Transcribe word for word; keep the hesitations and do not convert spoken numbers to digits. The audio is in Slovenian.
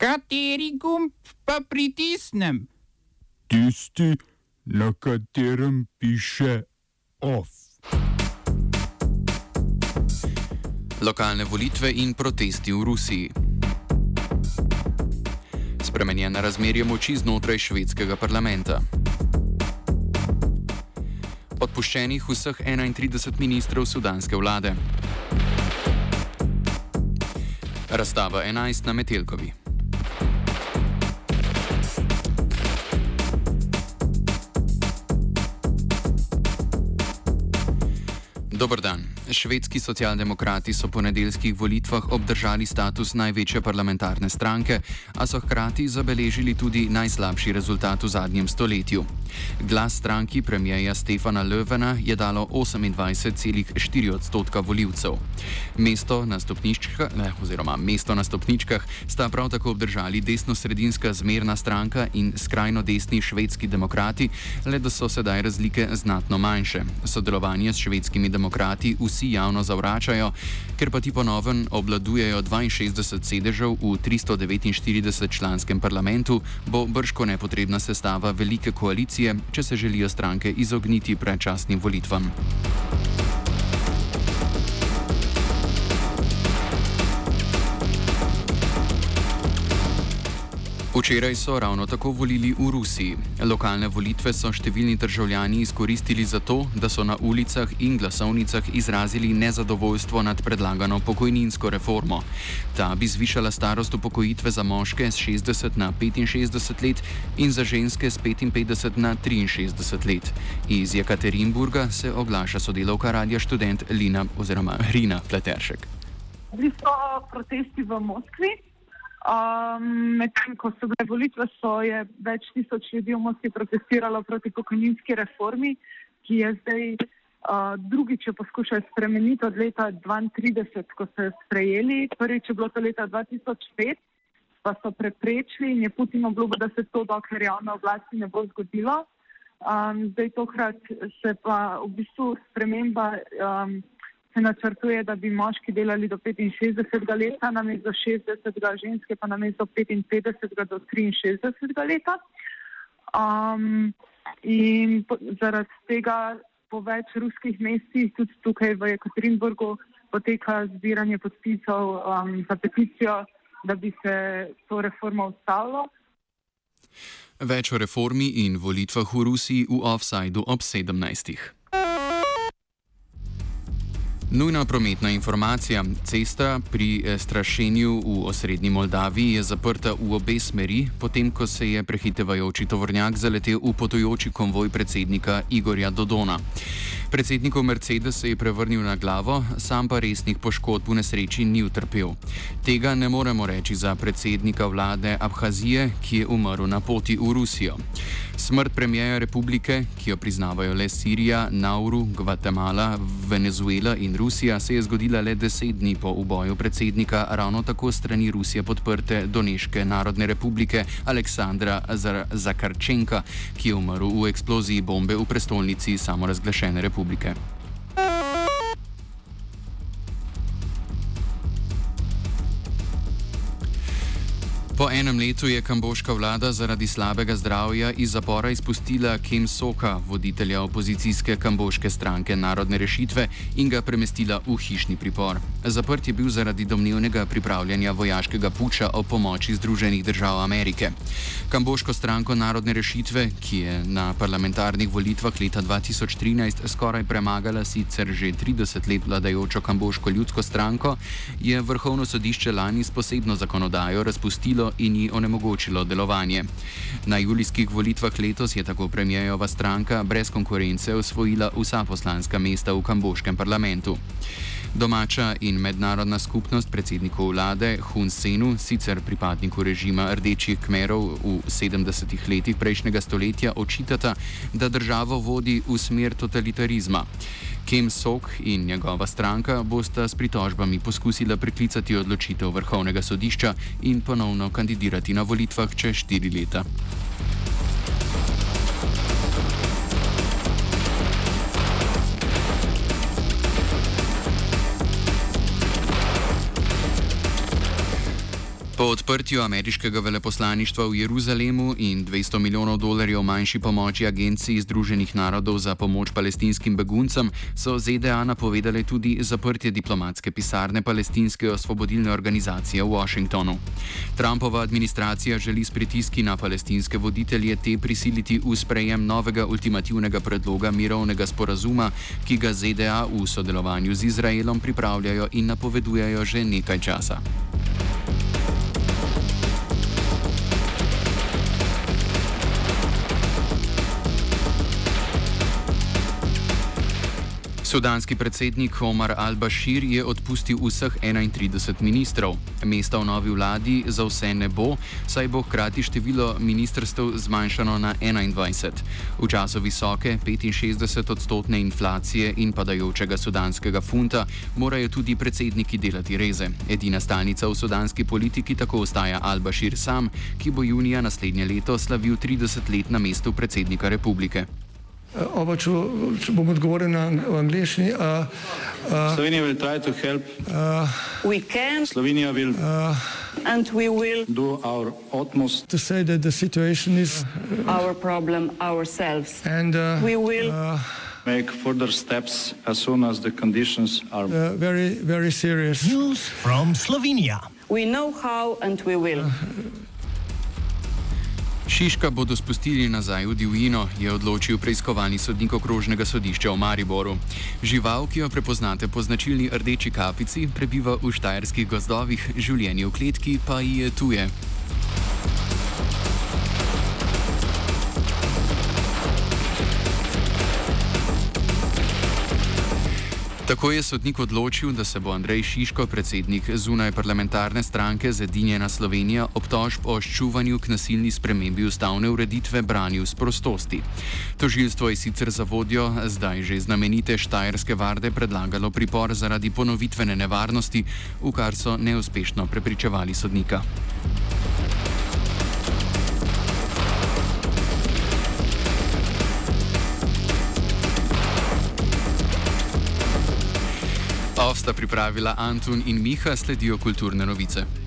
Kateri gumb pa pritisnem? Tisti, na katerem piše OF. Lokalne volitve in protesti v Rusiji. Spremenjena razmerje moči znotraj švedskega parlamenta. Odpuščenih vseh enaintrideset ministrov sudanske vlade. Razstava enajst na Metelkovi. Dober dan. Švedski socialdemokrati so po nedeljskih volitvah obdržali status največje parlamentarne stranke, a so hkrati zabeležili tudi najslabši rezultat v zadnjem stoletju. Glas stranki premierja Stefana Löfvena je dalo osemindvajset celih štiri odstotka volivcev. Mesto na stopničkah, ne, oziroma mesto na stopničkah sta prav tako obdržali desno-sredinska zmerna stranka in skrajno desni švedski demokrati, le da so sedaj razlike znatno manjše. Sodelovanje s švedskimi demokrati vsi javno zavračajo, ker pa ti ponoven obladujejo dvainšestdeset sedežev v tristo devetinštirideset članskem parlamentu, bo brško nepotrebna sestava velike koalicije, če se želijo stranke izogniti predčasnim volitvam. Včeraj so ravno tako volili v Rusiji. Lokalne volitve so številni državljani izkoristili za to, da so na ulicah in glasovnicah izrazili nezadovoljstvo nad predlagano pokojninsko reformo. Ta bi zvišala starost upokojitve za moške s šestdeset na petinšestdeset let in za ženske s petinpetdeset na triinšestdeset let. Iz Jekaterinburga se oglaša sodelavka Radia Študent Lina oziroma Rina Pleteršek. Bili so protesti v Moskvi. Um, Medtem ko so bile volitve, so je več tisoč ljudi v Moskvi protestiralo proti pokojninski reformi, ki je zdaj uh, drugič poskušajo spremeniti od leta dvaintrideset, ko so jo sprejeli. Prvič je bilo to leta dva tisoč pet, pa so preprečili in je Putin obljubil, da se to dokler javne oblasti ne bo zgodilo. Um, zdaj tokrat se pa v bistvu sprememba um, se načrtuje, da bi moški delali do petinšestdesetega leta, namesto šestdesetega, ženske pa namesto petinpetdesetega do triinšestdesetega leta. Um, in po, zaradi tega po več ruskih mestih, tudi tukaj v Jekaterinburgu, poteka zbiranje podpisov um, za peticijo, da bi se to reformo ustavilo. Več o reformi in volitvah v Rusiji v Offsideu ob sedemnajstih. Nujna prometna informacija. Cesta pri Strašenju v osrednji Moldaviji je zaprta v obe smeri, potem ko se je prehitevajoči tovornjak zaletel v potujoči konvoj predsednika Igorja Dodona. Predsednikov Mercedes se je prevrnil na glavo, sam pa resnih poškodb v nesreči ni utrpel. Tega ne moremo reči za predsednika vlade Abhazije, ki je umrl na poti v Rusijo. Smrt premierja republike, ki jo priznavajo le Sirija, Nauru, Gvatemala, Venezuela in Rusija, se je zgodila le deset dni po uboju predsednika ravno tako strani Rusije podprte Doneške narodne republike Aleksandra Zakarčenka, ki je umrl v eksploziji bombe v prestolnici samorazglašene republike. Po enem letu je kamboška vlada zaradi slabega zdravja iz zapora izpustila Kem Soka, voditelja opozicijske kamboške stranke Narodne rešitve, in ga premestila v hišni pripor. Zaprt je bil zaradi domnevnega pripravljanja vojaškega puča o pomoči Združenih držav Amerike. Kamboško stranko Narodne rešitve, ki je na parlamentarnih volitvah leta dva tisoč trinajst skoraj premagala sicer že trideset let vladajočo kamboško ljudsko stranko, je Vrhovno sodišče lani s posebno zakonodajo razpustilo in ji onemogočilo delovanje. Na julijskih volitvah letos je tako premierjeva stranka brez konkurence osvojila vsa poslanska mesta v kamboškem parlamentu. Domača in mednarodna skupnost predsedniku vlade Hun Senu, sicer pripadniku režima Rdečih Kmerov v sedemdesetih letih prejšnjega stoletja, očitata, da državo vodi v smer totalitarizma. Kem Sok in njegova stranka bosta s pritožbami poskusila preklicati odločitev Vrhovnega sodišča in ponovno kandidirati na volitvah čez štiri leta. Po odprtju ameriškega veleposlaništva v Jeruzalemu in dvesto milijonov dolarjev manjši pomoči Agenciji Združenih narodov za pomoč palestinskim beguncem so Z D A napovedale tudi zaprtje diplomatske pisarne palestinske osvobodilne organizacije v Washingtonu. Trumpova administracija želi s pritiski na palestinske voditelje te prisiliti v sprejem novega ultimativnega predloga mirovnega sporazuma, ki ga Z D A v sodelovanju z Izraelom pripravljajo in napovedujejo že nekaj časa. Sudanski predsednik Omar al-Bashir je odpustil vseh enaintrideset ministrov. Mesta v novi vladi za vse ne bo, saj bo hkrati število ministrstev zmanjšano na enaindvajset. V času visoke petinšestdeset odstotne inflacije in padajočega sudanskega funta morajo tudi predsedniki delati reze. Edina stalnica v sudanski politiki tako ostaja al-Bashir sam, ki bo junija naslednje leto slavil trideset let na mestu predsednika republike. Oba, če, če bom odgovoril na angliški. Uh, uh, Slovenija will try to help. Uh, we can. Slovenija will. Uh, and we will. Do our utmost. To say that the situation is. Our problem ourselves. And uh, we will. Uh, make further steps as soon as the conditions are. Uh, very, very serious. News from Slovenia. We know how and we will. Uh, Šiška bodo spustili nazaj v divjino, je odločil preiskovalni sodnik okrožnega sodišča v Mariboru. Žival, ki jo prepoznate po značilni rdeči kapici, prebiva v štajerskih gozdovih, življenje v kletki pa ji je tuje. Tako je sodnik odločil, da se bo Andrej Šiško, predsednik zunaj parlamentarne stranke Zedinjena Slovenija, obtožb o ščuvanju k nasilni spremembi ustavne ureditve branil s prostosti. Tožilstvo je sicer za vodjo zdaj že znamenite štajerske varde predlagalo pripor zaradi ponovitvene nevarnosti, v kar so neuspešno prepričevali sodnika. Sta pripravila Antun in Miha, sledijo kulturne novice.